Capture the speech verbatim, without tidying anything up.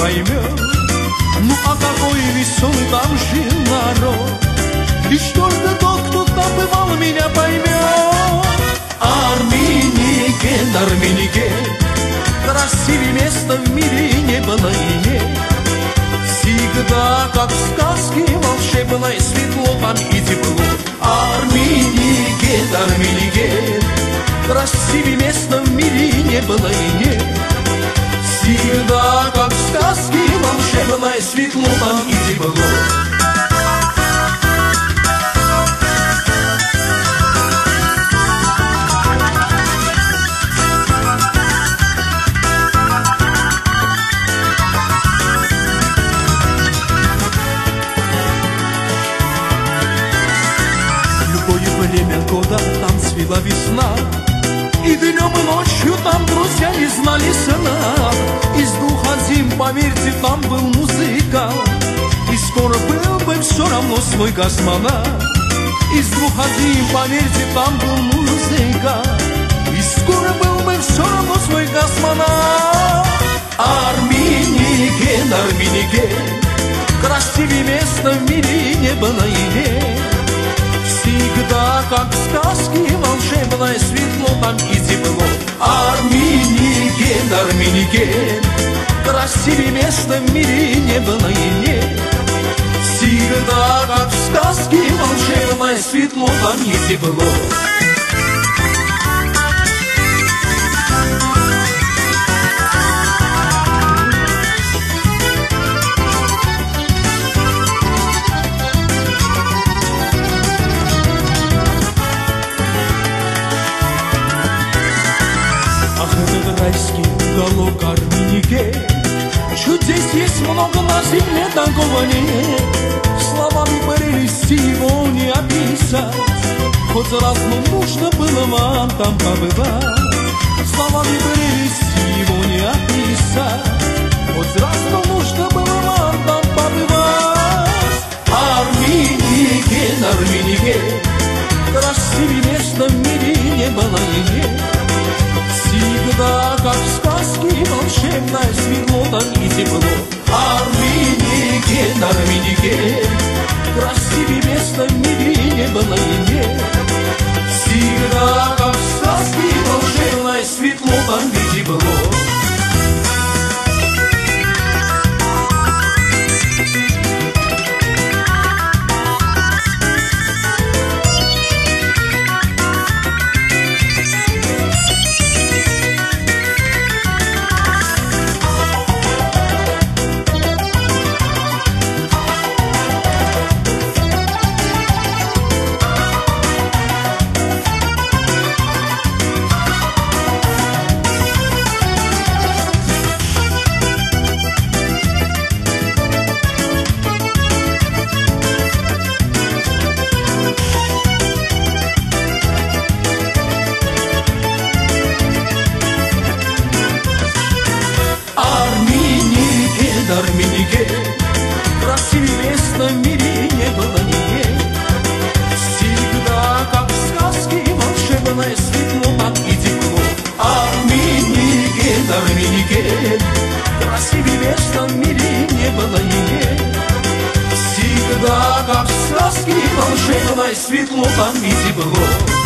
поймет. Ну а какой веселый там жил народ, лишь только тот, кто там бывал, меня поймет. Армениген, Армениген, красивее места в мире не было и нет. Всегда, как в сказке волшебной, светло там и тепло. Армениген, Армениген, красивее места в мире не было и нет. Всегда, как в сказке волшебной, светло там и тепло. Время года там цвела весна, и днем и ночью там друзья не знали сна. Из духа зим, поверьте, там был музыкант, и скоро был бы все равно свой космонавт. Из духа зим, поверьте, там был музыкант, и скоро был бы все равно свой космонавт. Армениген, Армениген, красивее места в мире не было и нет. Всегда, как в сказке волшебной, светло там и тепло. Армениген, Армениген, красивее места в мире не было и нет. Всегда, как в сказке волшебной, светло там и тепло. Райский уголок Армениген, чудес есть много на земле, такого нет. Словами прелести его не описать, хоть раз, но нужно было вам там побывать. Словами прелести его не описать, хоть раз, но нужно было вам там побывать. Армениген, Армениген, красивее места в мире не было и нет. Всегда, как в сказке волшебной, светло там и тепло. Армениген, Армениген, красивее места в мире не было и нет. Всегда, как в сказке волшебной, светло там и тепло. Армениген, красивее места в мире не было и нет. Всегда, как в сказке волшебной, светло там и тепло. Армениген, Армениген, красивее места в мире не было и нет. Всегда, как в сказке волшебной, светло там и тепло.